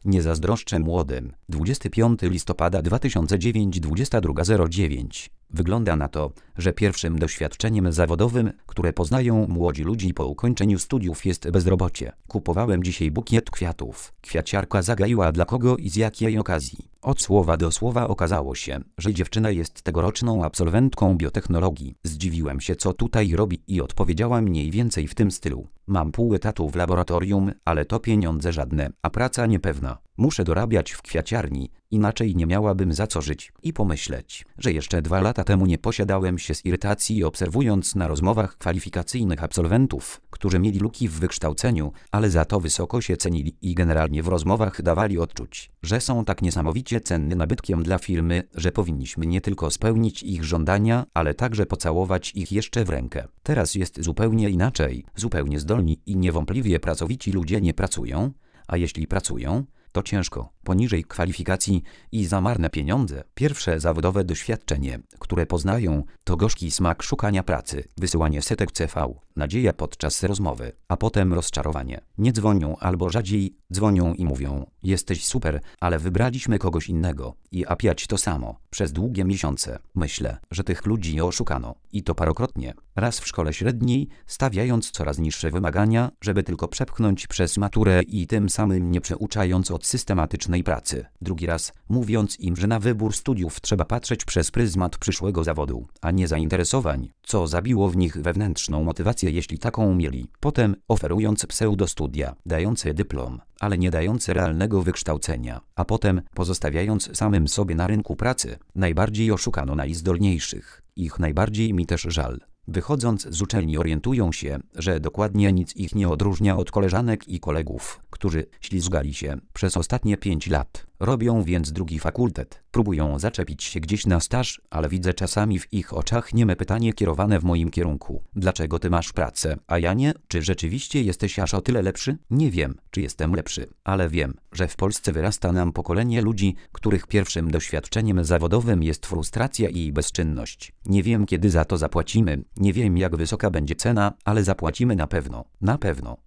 Nie zazdroszczę młodym. 25 listopada 2009, 22:09. Wygląda na to, że pierwszym doświadczeniem zawodowym, które poznają młodzi ludzie po ukończeniu studiów, jest bezrobocie. Kupowałem dzisiaj bukiet kwiatów. Kwiaciarka zagaiła dla kogo i z jakiej okazji. Od słowa do słowa okazało się, że dziewczyna jest tegoroczną absolwentką biotechnologii. Zdziwiłem się, co tutaj robi, i odpowiedziała mniej więcej w tym stylu: mam pół etatu w laboratorium, ale to pieniądze żadne, a praca niepewna. Muszę dorabiać w kwiaciarni, inaczej nie miałabym za co żyć. I pomyśleć, że jeszcze 2 lata temu nie posiadałem się z irytacji, obserwując na rozmowach kwalifikacyjnych absolwentów, którzy mieli luki w wykształceniu, ale za to wysoko się cenili i generalnie w rozmowach dawali odczuć, że są tak niesamowicie cennym nabytkiem dla firmy, że powinniśmy nie tylko spełnić ich żądania, ale także pocałować ich jeszcze w rękę. Teraz jest zupełnie inaczej. Zupełnie zdolni i niewątpliwie pracowici ludzie nie pracują, a jeśli pracują, to ciężko, poniżej kwalifikacji i za marne pieniądze. Pierwsze zawodowe doświadczenie, które poznają, to gorzki smak szukania pracy, wysyłanie setek CV, nadzieja podczas rozmowy, a potem rozczarowanie. Nie dzwonią albo rzadziej dzwonią i mówią: jesteś super, ale wybraliśmy kogoś innego. I apiać to samo, przez długie miesiące. Myślę, że tych ludzi oszukano. I to parokrotnie. Raz w szkole średniej, stawiając coraz niższe wymagania, żeby tylko przepchnąć przez maturę i tym samym nie przeuczając od systematycznej pracy. Drugi raz, mówiąc im, że na wybór studiów trzeba patrzeć przez pryzmat przyszłego zawodu, a nie zainteresowań, co zabiło w nich wewnętrzną motywację, jeśli taką mieli. Potem, oferując pseudostudia, dające dyplom, ale nie dające realnego wykształcenia, a potem pozostawiając samym sobie na rynku pracy. Najbardziej oszukano najzdolniejszych. Ich najbardziej mi też żal. Wychodząc z uczelni orientują się, że dokładnie nic ich nie odróżnia od koleżanek i kolegów, którzy ślizgali się przez ostatnie 5 lat. Robią więc drugi fakultet. Próbują zaczepić się gdzieś na staż, ale widzę czasami w ich oczach nieme pytanie kierowane w moim kierunku: dlaczego ty masz pracę, a ja nie? Czy rzeczywiście jesteś aż o tyle lepszy? Nie wiem, czy jestem lepszy, ale wiem, że w Polsce wyrasta nam pokolenie ludzi, których pierwszym doświadczeniem zawodowym jest frustracja i bezczynność. Nie wiem, kiedy za to zapłacimy, nie wiem, jak wysoka będzie cena, ale zapłacimy na pewno. Na pewno.